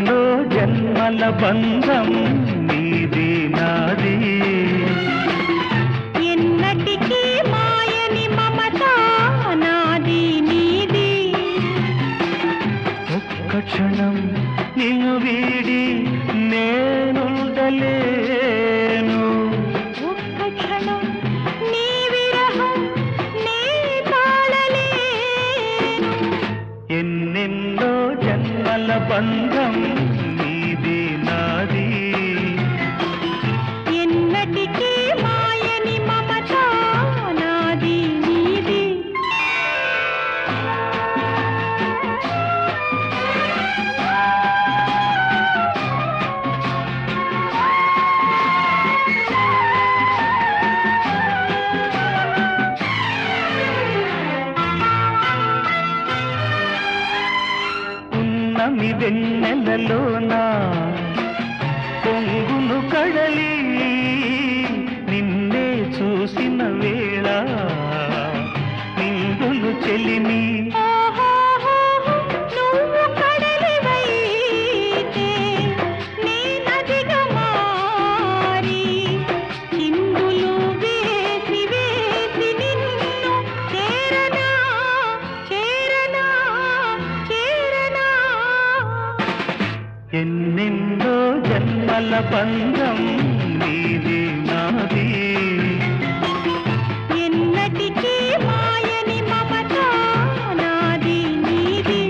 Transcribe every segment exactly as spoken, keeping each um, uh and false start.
ఎన్నెన్నో జన్మల బంధం నీది నాది ఎన్నటికీ మాయని మమత నాది నీది ఒక్క క్షణం నిన్ను వీడి నేనుండలేను ఒక్క క్షణం నీ విరహం నే తాళలేను ఎన్నెన్నో జన్మల బంధం నీది నాది ఎన్నటికీ మాయని మమత నాది నీది ఉన్నమి వెన్నెలలోనా పొంగును కడలి నిన్నే చూసిన వేళ నిండులు చెలిమి ఓహోహోహో, నువ్వు కడలివైతే నే నదిగా మారి చిందులు వేసి వేసి నిన్ను చేరనా చేరనా చేరనా ఎన్నెన్నో జన్మల బంధం నీది నాది ఎన్నటికీ మాయని మమత నాది నీది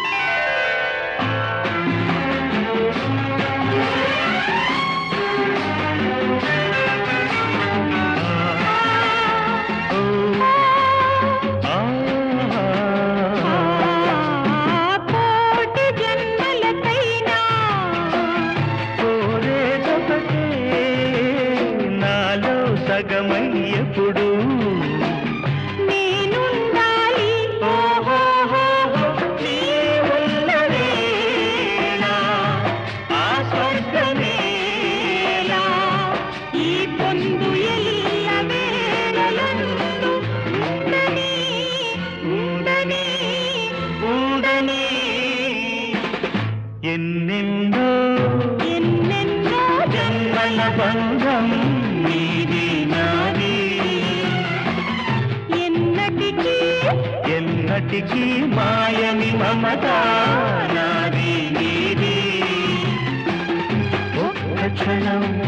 ఓ, ఆ, కోటి జన్మలకైనా కోరేదొకటే నాలో సగమయ్యప్పుడు నేనుండాలి ఓహోహోహో, నీ ఉన్న వేళ ఆ స్వర్గమేలా ఈ పొందు ఎల్ల వేళలందు ఉండని ఉండని ఉండని ఎన్నెన్నో ఎన్నెన్నో జన్మల బంధం నీది నాది ఎన్నటికీ ఎన్నటికీ మాయని మమత నాది నీది ఒక్క క్షణం